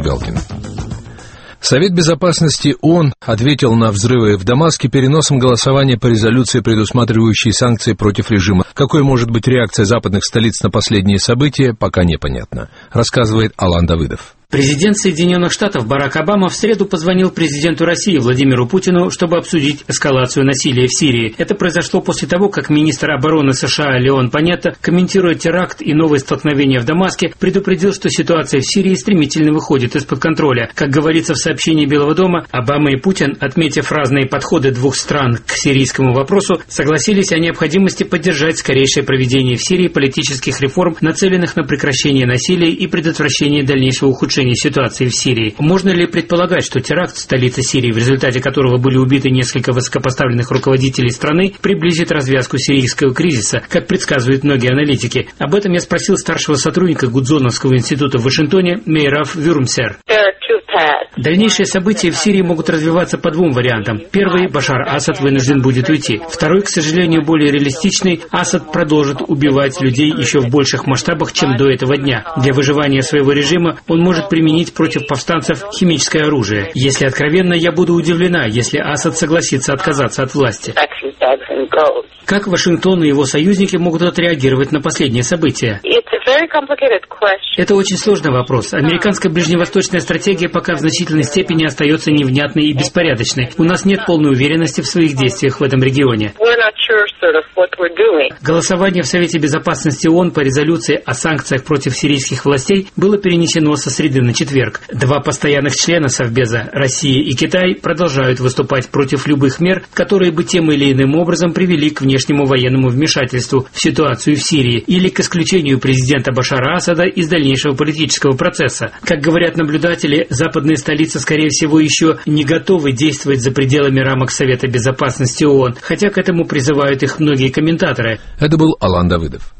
Галкин. Совет Безопасности ООН ответил на взрывы в Дамаске переносом голосования по резолюции, предусматривающей санкции против режима. Какой может быть реакция западных столиц на последние события, пока непонятно, рассказывает Алан Давыдов. Президент Соединенных Штатов Барак Обама в среду позвонил президенту России Владимиру Путину, чтобы обсудить эскалацию насилия в Сирии. Это произошло после того, как министр обороны США Леон Панетта, комментируя теракт и новые столкновения в Дамаске, предупредил, что ситуация в Сирии стремительно выходит из-под контроля. Как говорится в сообщении Белого дома, Обама и Путин, отметив разные подходы двух стран к сирийскому вопросу, согласились о необходимости поддержать скорейшее проведение в Сирии политических реформ, нацеленных на прекращение насилия и предотвращение дальнейшего ухудшения ситуации в Сирии. Можно ли предполагать, что теракт в столице Сирии, в результате которого были убиты несколько высокопоставленных руководителей страны, приблизит развязку сирийского кризиса, как предсказывают многие аналитики? Об этом я спросил старшего сотрудника Гудзоновского института в Вашингтоне Мейраф Вюрмсер. Дальнейшие события в Сирии могут развиваться по двум вариантам. Первый – Башар Асад вынужден будет уйти. Второй, к сожалению, более реалистичный – Асад продолжит убивать людей еще в больших масштабах, чем до этого дня. Для выживания своего режима он может применить против повстанцев химическое оружие. Если откровенно, я буду удивлена, если Асад согласится отказаться от власти. Как Вашингтон и его союзники могут отреагировать на последние события? Это очень сложный вопрос. Американская ближневосточная стратегия пока в значительной степени остается невнятной и беспорядочной. У нас нет полной уверенности в своих действиях в этом регионе. Голосование в Совете Безопасности ООН по резолюции о санкциях против сирийских властей было перенесено со среды на четверг. Два постоянных члена Совбеза, Россия и Китай, продолжают выступать против любых мер, которые бы тем или иным образом привели к внешнему военному вмешательству в ситуацию в Сирии или к исключению президента Башара Асада из дальнейшего политического процесса. Как говорят наблюдатели, западные столицы, скорее всего, еще не готовы действовать за пределами рамок Совета Безопасности ООН, хотя к этому призывают их многие комментаторы. Это был Алан Давыдов.